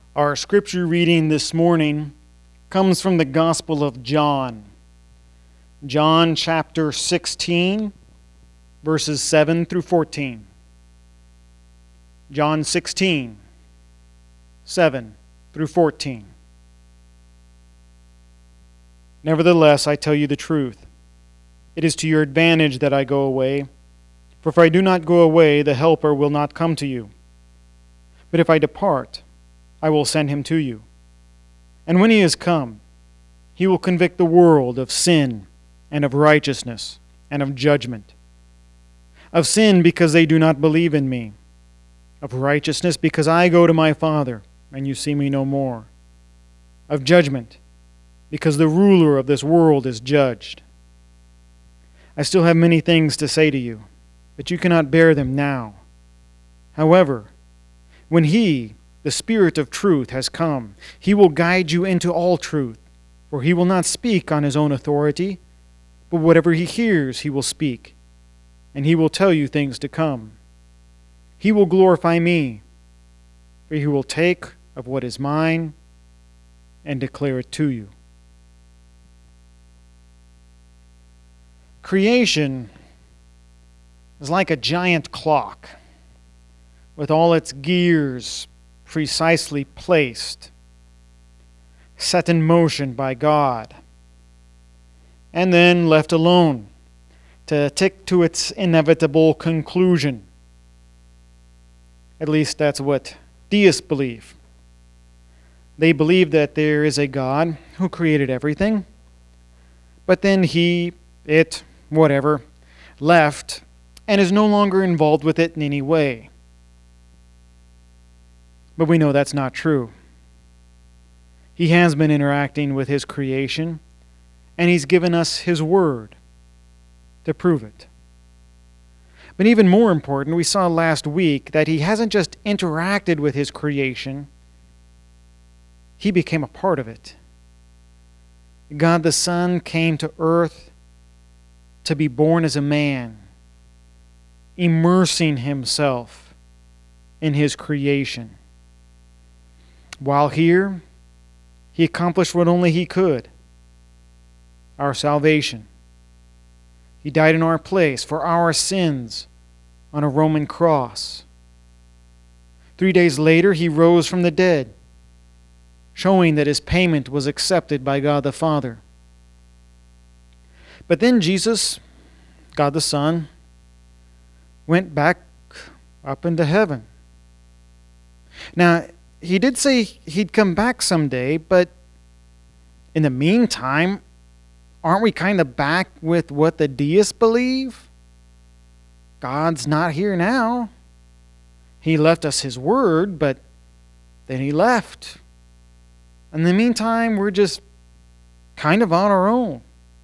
Our scripture reading this morning comes from the Gospel of John. John chapter 16, verses 7 through 14. John 16, 7 through 14. Nevertheless, I tell you the truth. It is to your advantage that I go away. For if I do not go away, the Helper will not come to you. But if I depart, I will send him to you. And when he is come, he will convict the world of sin and of righteousness and of judgment. Of sin, because they do not believe in me. Of righteousness, because I go to my Father, and you see me no more. Of judgment, because the ruler of this world is judged. I still have many things to say to you, but you cannot bear them now. However, when he, the Spirit of truth, has come, he will guide you into all truth, for he will not speak on his own authority, but whatever he hears he will speak, and he will tell you things to come. He will glorify me, for he will take of what is mine and declare it to you. Creation is like a giant clock, with all its gears precisely placed, set in motion by God, and then left alone to tick to its inevitable conclusion. At least that's what deists believe. They believe that there is a God who created everything, but then whatever, left and is no longer involved with it in any way. But we know that's not true. He has been interacting with his creation, and he's given us his word to prove it. But even more important, we saw last week that he hasn't just interacted with his creation, he became a part of it. God the Son came to earth to be born as a man, immersing himself in his creation. While here, he accomplished what only he could: our salvation. He died in our place for our sins on a Roman cross. 3 days later, he rose from the dead, showing that his payment was accepted by God the Father. But then Jesus, God the Son, went back up into heaven. Now, he did say he'd come back someday, but in the meantime, aren't we kind of back with what the deists believe? God's not here now. He left us his word, but then he left. In the meantime, we're just kind of on our own.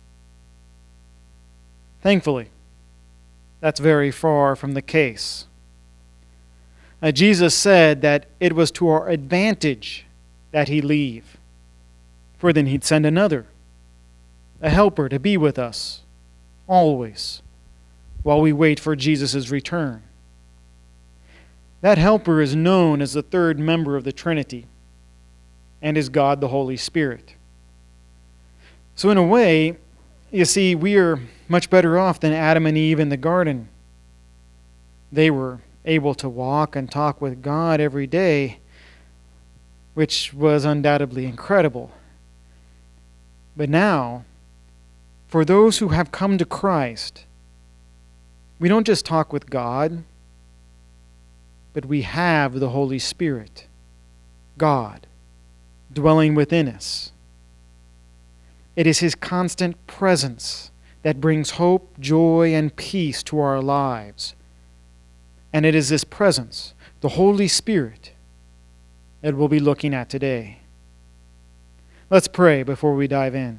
Thankfully, that's very far from the case. Jesus said that it was to our advantage that he leave, for then he'd send another, a helper to be with us always while we wait for Jesus' return. That helper is known as the third member of the Trinity and is God the Holy Spirit. So in a way, you see, we are much better off than Adam and Eve in the garden. They were able to walk and talk with God every day, which was undoubtedly incredible. But now, for those who have come to Christ, we don't just talk with God, but we have the Holy Spirit, God, dwelling within us. It is his constant presence that brings hope, joy, and peace to our lives. And it is this presence, the Holy Spirit, that we'll be looking at today. Let's pray before we dive in.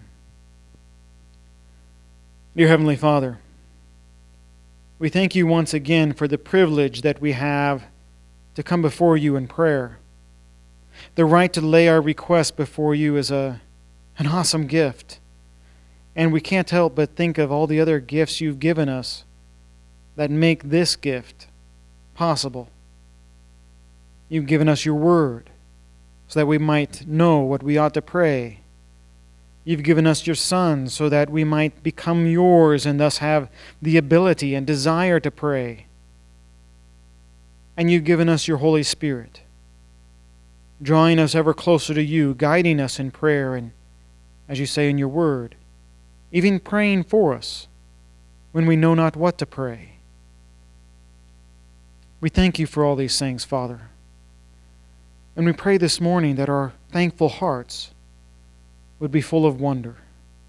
Dear Heavenly Father, we thank you once again for the privilege that we have to come before you in prayer. The right to lay our request before you is an awesome gift. And we can't help but think of all the other gifts you've given us that make this gift possible. You've given us your word. so that we might know what we ought to pray. You've given us your Son so that we might become yours and thus have the ability and desire to pray. And you've given us your Holy Spirit, drawing us ever closer to you, guiding us in prayer, and, as you say in your word, even praying for us when we know not what to pray. We thank you for all these things, Father. And we pray this morning that our thankful hearts would be full of wonder.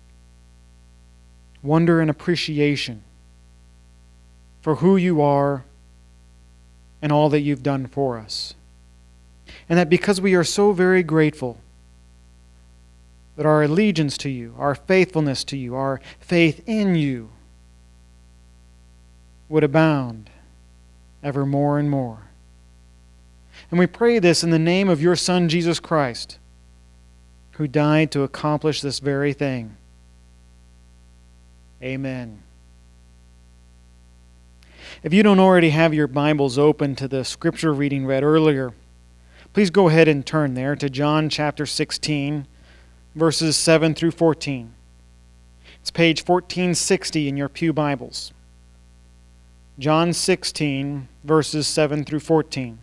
Wonder and appreciation for who you are and all that you've done for us. And that because we are so very grateful, that our allegiance to you, our faithfulness to you, our faith in you would abound ever more and more. And we pray this in the name of your Son, Jesus Christ, who died to accomplish this very thing. Amen. If you don't already have your Bibles open to the scripture reading read earlier, please go ahead and turn there to John chapter 16, verses 7 through 14. It's page 1460 in your pew Bibles. John 16, verses 7 through 14.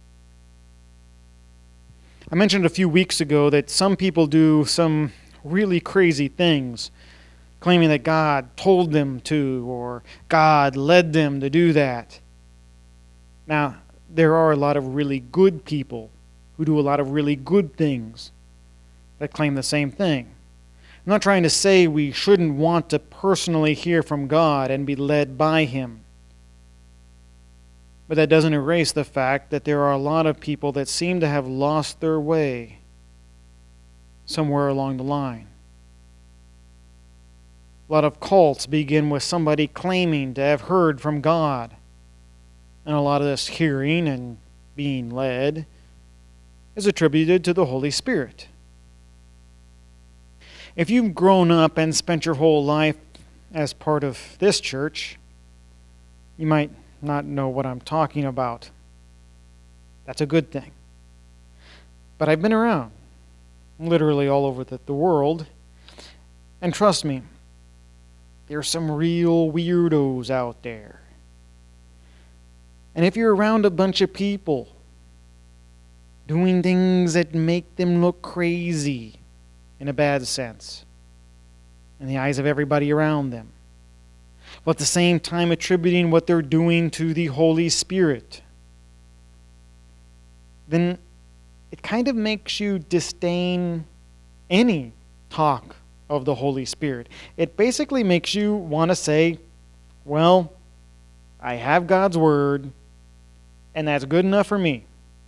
I mentioned a few weeks ago that some people do some really crazy things, claiming that God told them to, or God led them to do that. Now, there are a lot of really good people who do a lot of really good things that claim the same thing. I'm not trying to say we shouldn't want to personally hear from God and be led by Him. But that doesn't erase the fact that there are a lot of people that seem to have lost their way somewhere along the line. A lot of cults begin with somebody claiming to have heard from God. And a lot of this hearing and being led is attributed to the Holy Spirit. If you've grown up and spent your whole life as part of this church, you might not know what I'm talking about. That's a good thing. But I've been around, literally all over the world, and trust me, there's some real weirdos out there. And if you're around a bunch of people doing things that make them look crazy in a bad sense in the eyes of everybody around them, but at the same time attributing what they're doing to the Holy Spirit, then it kind of makes you disdain any talk of the Holy Spirit. It basically makes you want to say, well, I have God's Word, and that's good enough for me.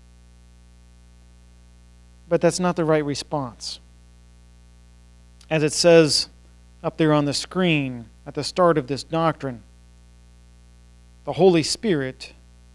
But that's not the right response. As it says up there on the screen at the start of this doctrine, the Holy Spirit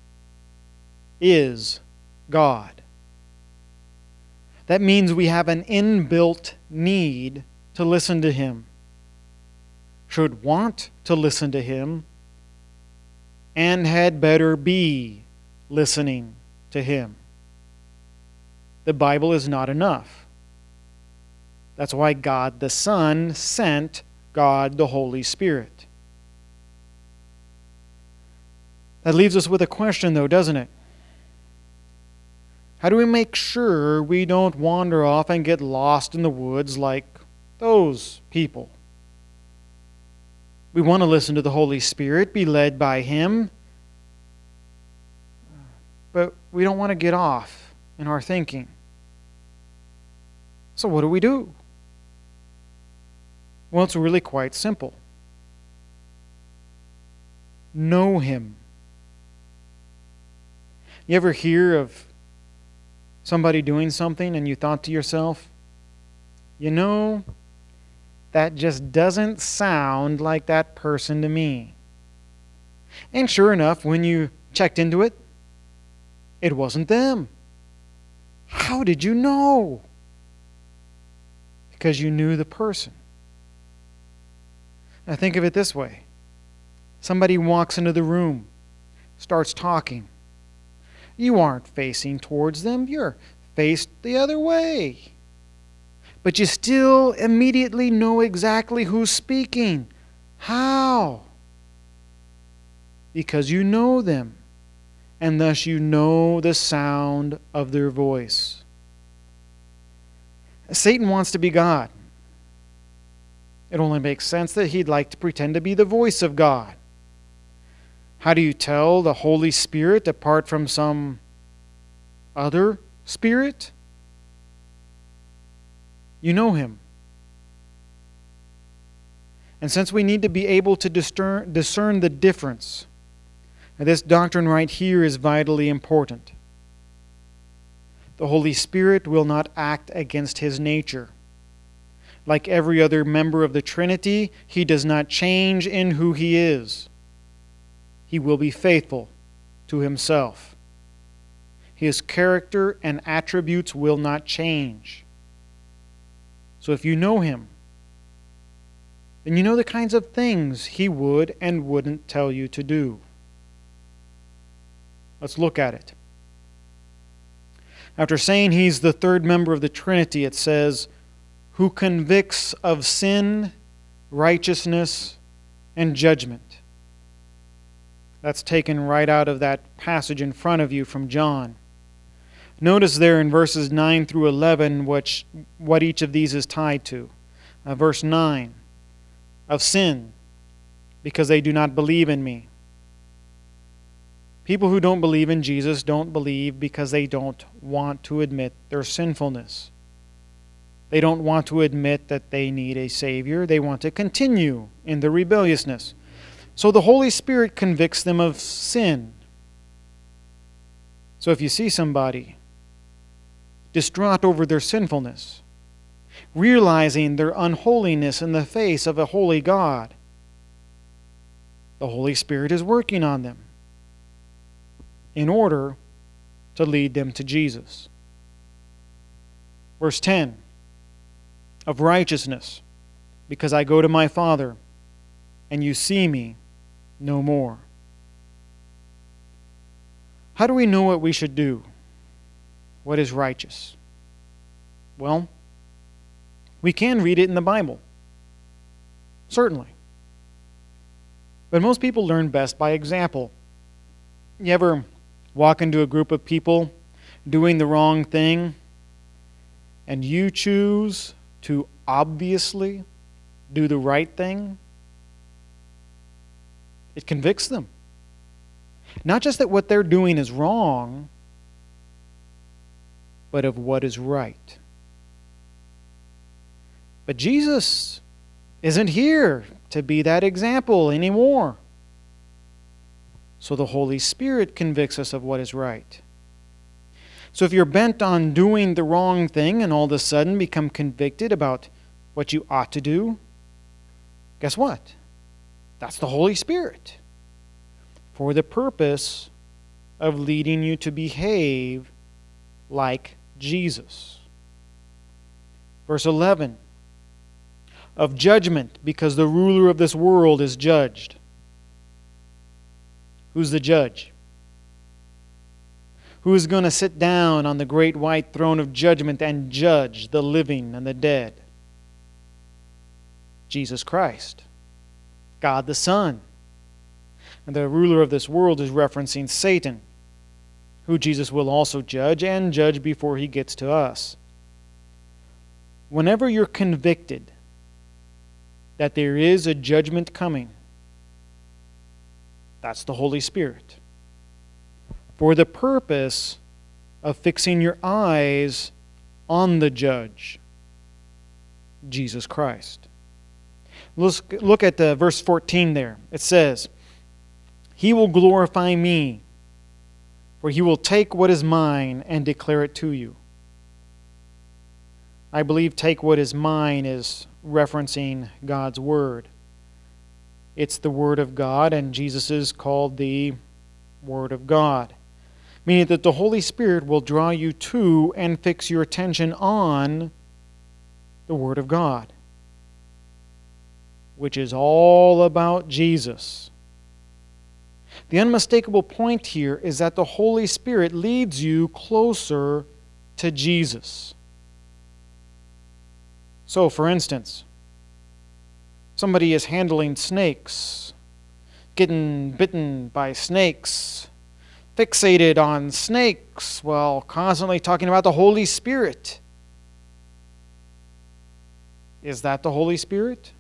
is God. That means we have an inbuilt need to listen to Him, should want to listen to Him, and had better be listening to Him. The Bible is not enough. That's why God the Son sent God the Holy Spirit. That leaves us with a question, though, doesn't it? How do we make sure we don't wander off and get lost in the woods like those people? We want to listen to the Holy Spirit, be led by Him, but we don't want to get off in our thinking. So what do? Well, it's really quite simple. Know Him. You ever hear of somebody doing something and you thought to yourself, you know, that just doesn't sound like that person to me. And sure enough, when you checked into it, it wasn't them. How did you know? Because you knew the person. Now think of it this way. Somebody walks into the room, starts talking. You aren't facing towards them. You're faced the other way. But you still immediately know exactly who's speaking. How? Because you know them, and thus you know the sound of their voice. Satan wants to be God. It only makes sense that he'd like to pretend to be the voice of God. How do you tell the Holy Spirit apart from some other spirit? You know him. And since we need to be able to discern the difference, this doctrine right here is vitally important. The Holy Spirit will not act against his nature. Like every other member of the Trinity, he does not change in who he is. He will be faithful to himself. His character and attributes will not change. So if you know him, then you know the kinds of things he would and wouldn't tell you to do. Let's look at it. After saying he's the third member of the Trinity, it says, who convicts of sin, righteousness, and judgment. That's taken right out of that passage in front of you from John. Notice there in verses 9 through 11 what each of these is tied to. Verse 9, of sin, because they do not believe in me. People who don't believe in Jesus don't believe because they don't want to admit their sinfulness. They don't want to admit that they need a Savior. They want to continue in their rebelliousness. So the Holy Spirit convicts them of sin. So if you see somebody distraught over their sinfulness, realizing their unholiness in the face of a holy God, the Holy Spirit is working on them in order to lead them to Jesus. Verse 10, of righteousness, because I go to my Father, and you see me no more. How do we know what we should do? What is righteous? Well, we can read it in the Bible. Certainly. But most people learn best by example. You ever walk into a group of people doing the wrong thing, and you choose to obviously do the right thing? It convicts them. Not just that what they're doing is wrong, but of what is right. But Jesus isn't here to be that example anymore. So the Holy Spirit convicts us of what is right. So if you're bent on doing the wrong thing and all of a sudden become convicted about what you ought to do, guess what? That's the Holy Spirit, for the purpose of leading you to behave like Jesus. Verse 11, of judgment, because the ruler of this world is judged. Who's the judge? Who is going to sit down on the great white throne of judgment and judge the living and the dead? Jesus Christ, God the Son. And the ruler of this world is referencing Satan, who Jesus will also judge and judge before he gets to us. Whenever you're convicted that there is a judgment coming, that's the Holy Spirit, for the purpose of fixing your eyes on the judge, Jesus Christ. Let's look at verse 14 there. It says, he will glorify me, for he will take what is mine and declare it to you. I believe take what is mine is referencing God's Word. It's the Word of God, and Jesus is called the Word of God, meaning that the Holy Spirit will draw you to and fix your attention on the Word of God, which is all about Jesus. The unmistakable point here is that the Holy Spirit leads you closer to Jesus. So, for instance, somebody is handling snakes, getting bitten by snakes, fixated on snakes while constantly talking about the Holy Spirit. Is that the Holy Spirit?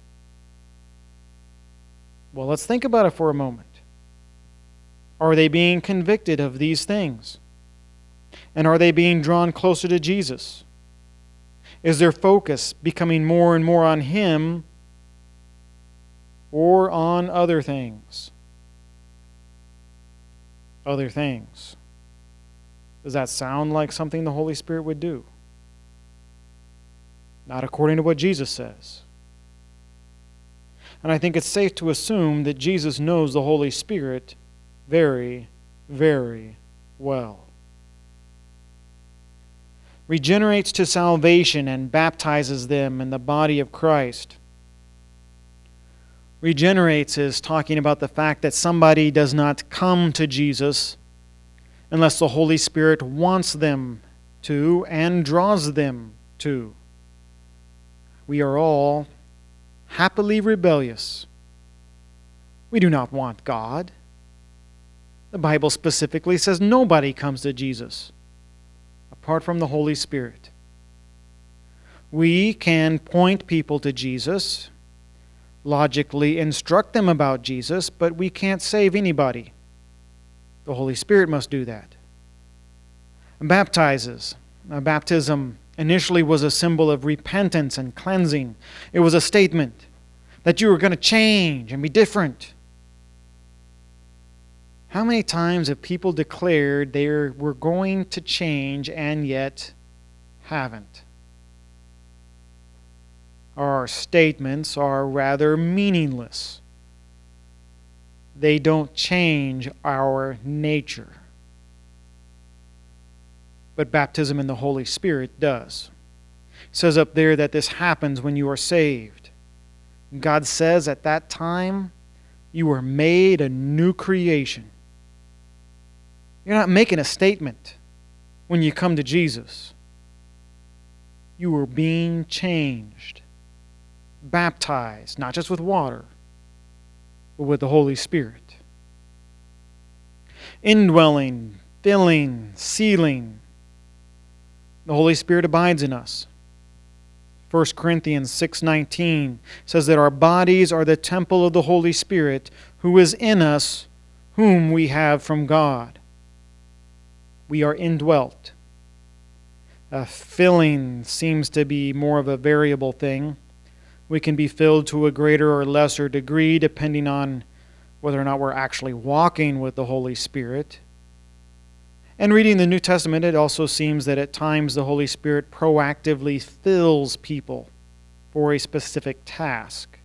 Well, let's think about it for a moment. Are they being convicted of these things? And are they being drawn closer to Jesus? Is their focus becoming more and more on Him or on other things? Other things. Does that sound like something the Holy Spirit would do? Not according to what Jesus says. And I think it's safe to assume that Jesus knows the Holy Spirit very, very well. Regenerates to salvation and baptizes them in the body of Christ. Regenerates is talking about the fact that somebody does not come to Jesus unless the Holy Spirit wants them to and draws them to. We are all happily rebellious. We do not want God. The Bible specifically says nobody comes to Jesus apart from the Holy Spirit. We can point people to Jesus, logically instruct them about Jesus, but we can't save anybody. The Holy Spirit must do that. Baptizes. Baptism initially was a symbol of repentance and cleansing. It was a statement that you were going to change and be different. How many times have people declared they were going to change and yet haven't? Our statements are rather meaningless. They don't change our nature. But baptism in the Holy Spirit does. It says up there that this happens when you are saved. God says at that time, you are made a new creation. You're not making a statement when you come to Jesus. You are being changed, baptized, not just with water, but with the Holy Spirit. Indwelling, filling, sealing. The Holy Spirit abides in us. 1 Corinthians 6:19 says that our bodies are the temple of the Holy Spirit who is in us, whom we have from God. We are indwelt. Filling seems to be more of a variable thing. We can be filled to a greater or lesser degree depending on whether or not we're actually walking with the Holy Spirit. And reading the New Testament, it also seems that at times the Holy Spirit proactively fills people for a specific task.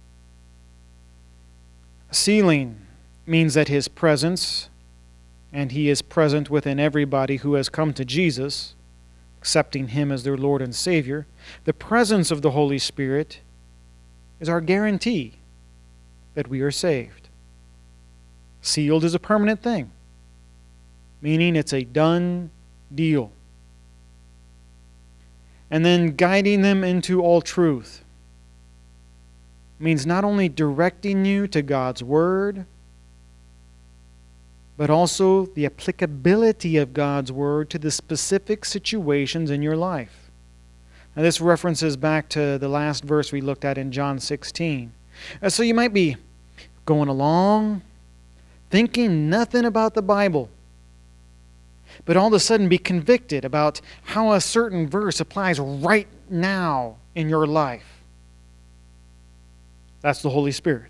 Sealing means that His presence, and He is present within everybody who has come to Jesus, accepting Him as their Lord and Savior. The presence of the Holy Spirit is our guarantee that we are saved. Sealed is a permanent thing, meaning it's a done deal. And then guiding them into all truth means not only directing you to God's Word, but also the applicability of God's Word to the specific situations in your life. Now this references back to the last verse we looked at in John 16. So you might be going along, thinking nothing about the Bible, but all of a sudden be convicted about how a certain verse applies right now in your life. That's the Holy Spirit.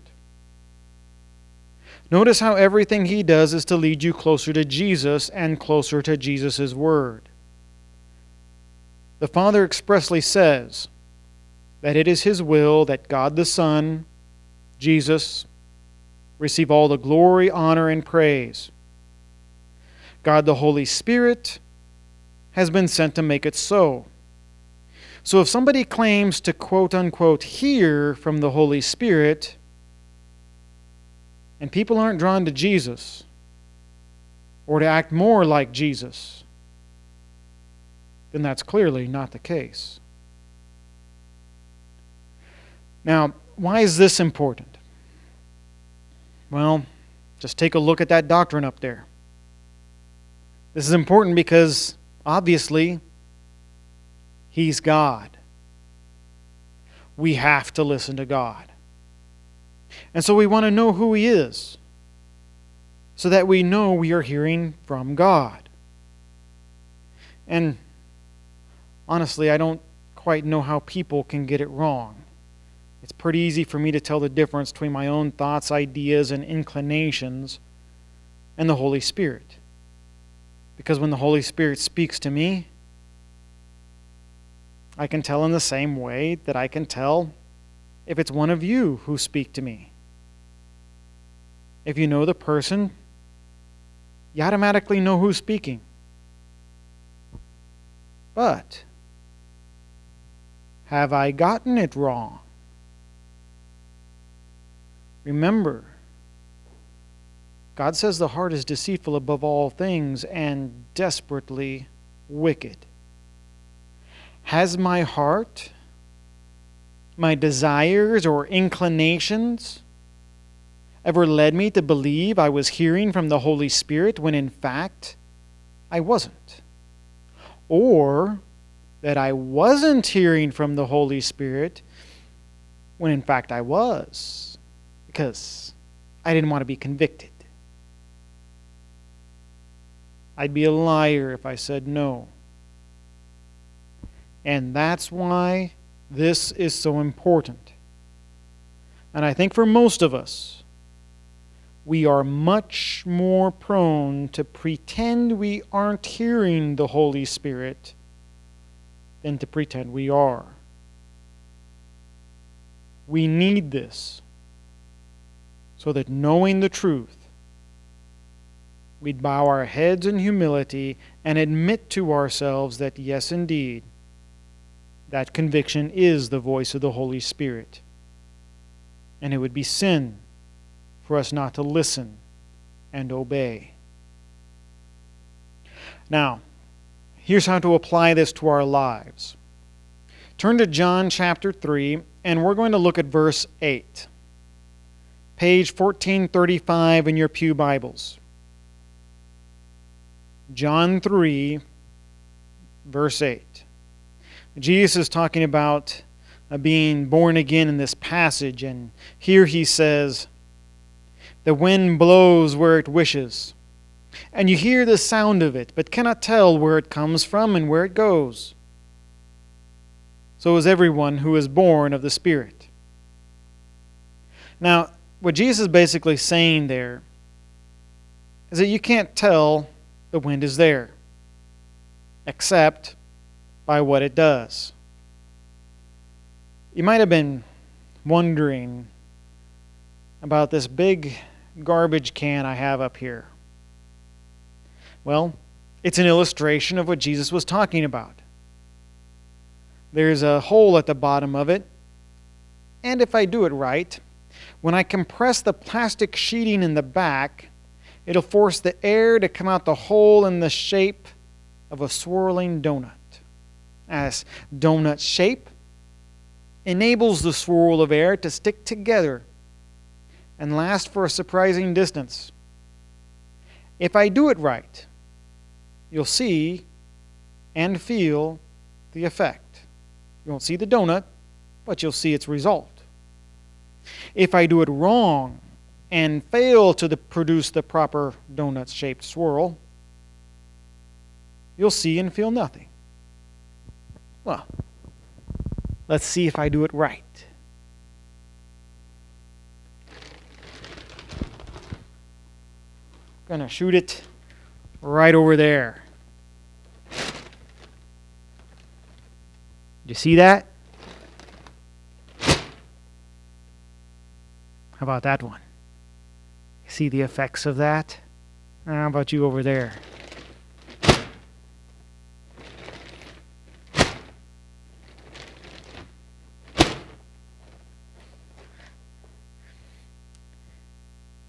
Notice how everything He does is to lead you closer to Jesus and closer to Jesus' Word. The Father expressly says that it is His will that God the Son, Jesus, receive all the glory, honor, and praise. God the Holy Spirit has been sent to make it so. So if somebody claims to quote-unquote hear from the Holy Spirit, and people aren't drawn to Jesus or to act more like Jesus, then that's clearly not the case. Now, why is this important? Well, just take a look at that doctrine up there. This is important because, obviously, He's God. We have to listen to God. And so we want to know who He is, so that we know we are hearing from God. And honestly, I don't quite know how people can get it wrong. It's pretty easy for me to tell the difference between my own thoughts, ideas, and inclinations and the Holy Spirit. Because when the Holy Spirit speaks to me, I can tell in the same way that I can tell if it's one of you who speak to me. If you know the person, you automatically know who's speaking. But have I gotten it wrong? Remember, God says the heart is deceitful above all things and desperately wicked. Has my heart, my desires or inclinations, ever led me to believe I was hearing from the Holy Spirit when in fact I wasn't? Or that I wasn't hearing from the Holy Spirit when in fact I was, because I didn't want to be convicted. I'd be a liar if I said no. And that's why this is so important. And I think for most of us, we are much more prone to pretend we aren't hearing the Holy Spirit than to pretend we are. We need this so that knowing the truth, we'd bow our heads in humility and admit to ourselves that yes, indeed, that conviction is the voice of the Holy Spirit. And it would be sin for us not to listen and obey. Now, here's how to apply this to our lives. Turn to John chapter 3, and we're going to look at verse 8. Page 1435 in your pew Bibles. John 3, verse 8. Jesus is talking about being born again in this passage, and here he says, "The wind blows where it wishes, and you hear the sound of it, but cannot tell where it comes from and where it goes. So is everyone who is born of the Spirit." Now, what Jesus is basically saying there is that you can't tell the wind is there, except by what it does. You might have been wondering about this big garbage can I have up here. Well, it's an illustration of what Jesus was talking about. There's a hole at the bottom of it, and if I do it right, when I compress the plastic sheeting in the back, it'll force the air to come out the hole in the shape of a swirling donut. As donut shape enables the swirl of air to stick together and last for a surprising distance. If I do it right, you'll see and feel the effect. You won't see the donut, but you'll see its result. If I do it wrong and fail to produce the proper donut-shaped swirl, you'll see and feel nothing. Well, let's see if I do it right. I'm going to shoot it right over there. Did you see that? How about that one? See the effects of that? How about you over there?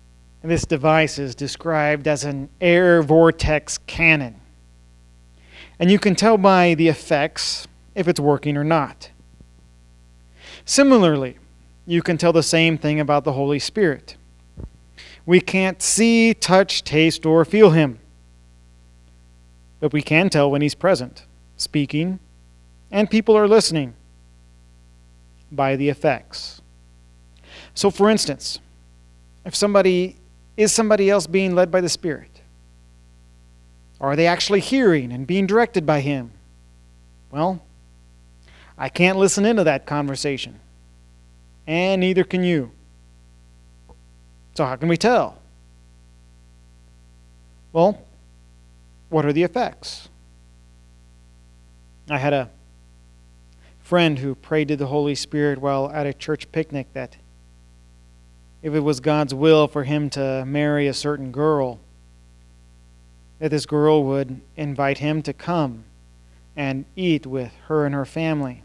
This device is described as an air vortex cannon. And you can tell by the effects if it's working or not. Similarly, you can tell the same thing about the Holy Spirit. We can't see, touch, taste, or feel Him. But we can tell when He's present, speaking, and people are listening by the effects. So for instance, if somebody else being led by the Spirit? Are they actually hearing and being directed by Him? Well, I can't listen into that conversation, and neither can you. So how can we tell? Well, what are the effects? I had a friend who prayed to the Holy Spirit while at a church picnic that if it was God's will for him to marry a certain girl, that this girl would invite him to come and eat with her and her family.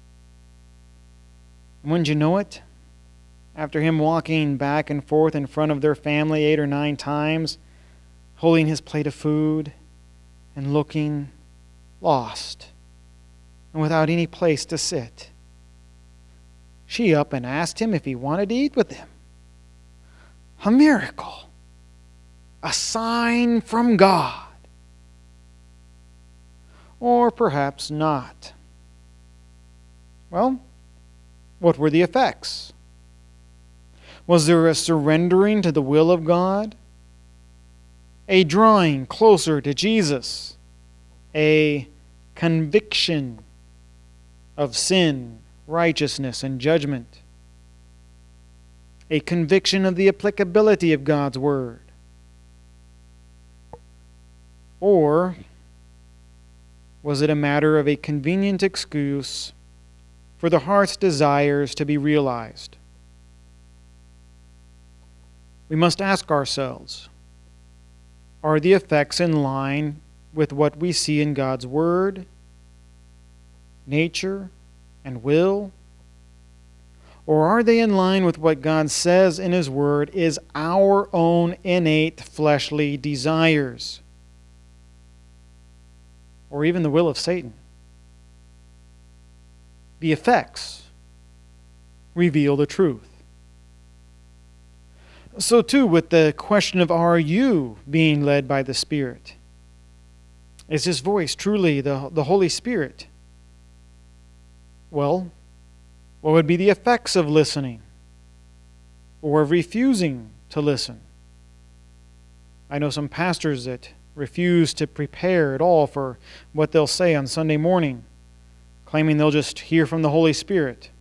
And wouldn't you know it? After him walking back and forth in front of their family 8 or 9 times, holding his plate of food and looking lost and without any place to sit, she up and asked him if he wanted to eat with them. A miracle. A sign from God. Or perhaps not. Well, what were the effects? Was there a surrendering to the will of God? A drawing closer to Jesus? A conviction of sin, righteousness, and judgment? A conviction of the applicability of God's Word? Or was it a matter of a convenient excuse for the heart's desires to be realized? We must ask ourselves, are the effects in line with what we see in God's Word, nature, and will? Or are they in line with what God says in His Word is our own innate fleshly desires? Or even the will of Satan? The effects reveal the truth. So too with the question of, are you being led by the Spirit? Is His voice truly the Holy Spirit? Well, what would be the effects of listening or of refusing to listen? I know some pastors that refuse to prepare at all for what they'll say on Sunday morning, claiming they'll just hear from the Holy Spirit.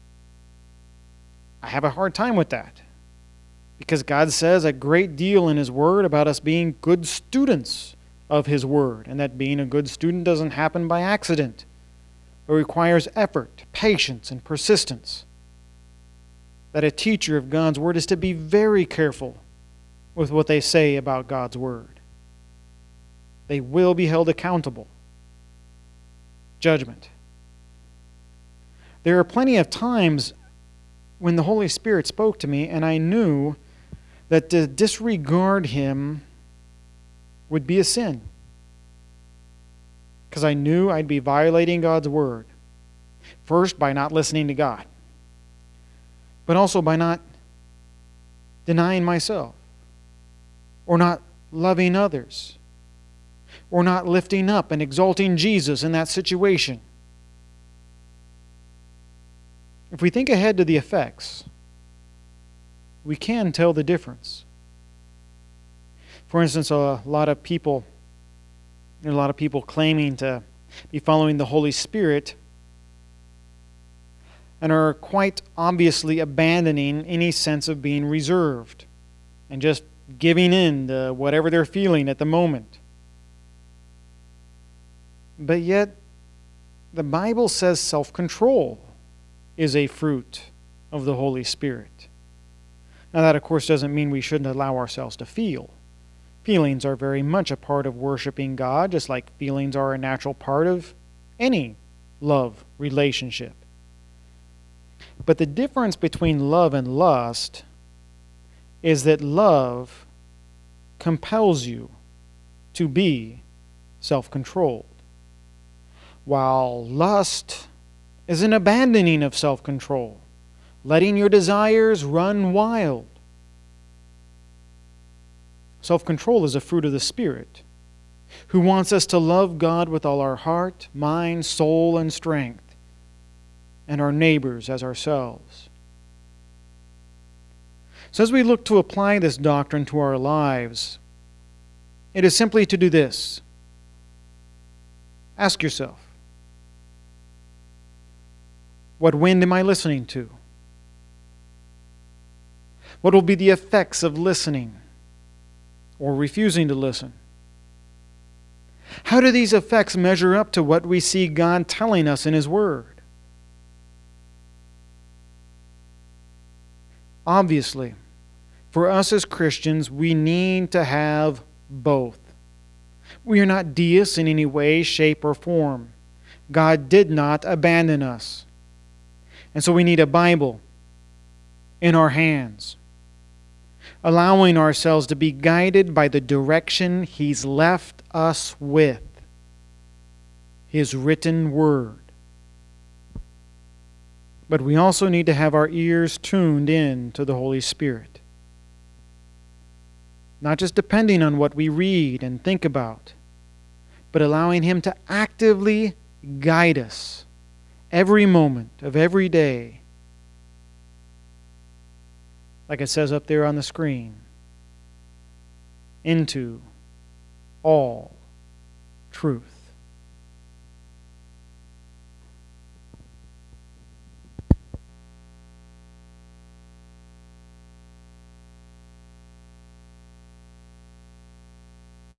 I have a hard time with that, because God says a great deal in His Word about us being good students of His Word, and that being a good student doesn't happen by accident. It requires effort, patience, and persistence. That a teacher of God's Word is to be very careful with what they say about God's Word. They will be held accountable. Judgment. There are plenty of times when the Holy Spirit spoke to me and I knew that to disregard Him would be a sin. Because I knew I'd be violating God's Word. First, by not listening to God. But also by not denying myself. Or not loving others. Or not lifting up and exalting Jesus in that situation. If we think ahead to the effects, we can tell the difference. For instance, a lot of people claiming to be following the Holy Spirit and are quite obviously abandoning any sense of being reserved and just giving in to whatever they're feeling at the moment. But yet, the Bible says self-control is a fruit of the Holy Spirit. Now that, of course, doesn't mean we shouldn't allow ourselves to feel. Feelings are very much a part of worshiping God, just like feelings are a natural part of any love relationship. But the difference between love and lust is that love compels you to be self-controlled. while lust is an abandoning of self-control, letting your desires run wild. Self-control is a fruit of the Spirit, who wants us to love God with all our heart, mind, soul, and strength, and our neighbors as ourselves. So as we look to apply this doctrine to our lives, it is simply to do this. Ask yourself, what wind am I listening to? What will be the effects of listening or refusing to listen? How do these effects measure up to what we see God telling us in His Word? Obviously, for us as Christians, we need to have both. We are not deists in any way, shape, or form. God did not abandon us. And so we need a Bible in our hands, allowing ourselves to be guided by the direction He's left us with, His written Word. But we also need to have our ears tuned in to the Holy Spirit, not just depending on what we read and think about, but allowing Him to actively guide us every moment of every day, like it says up there on the screen, into all truth.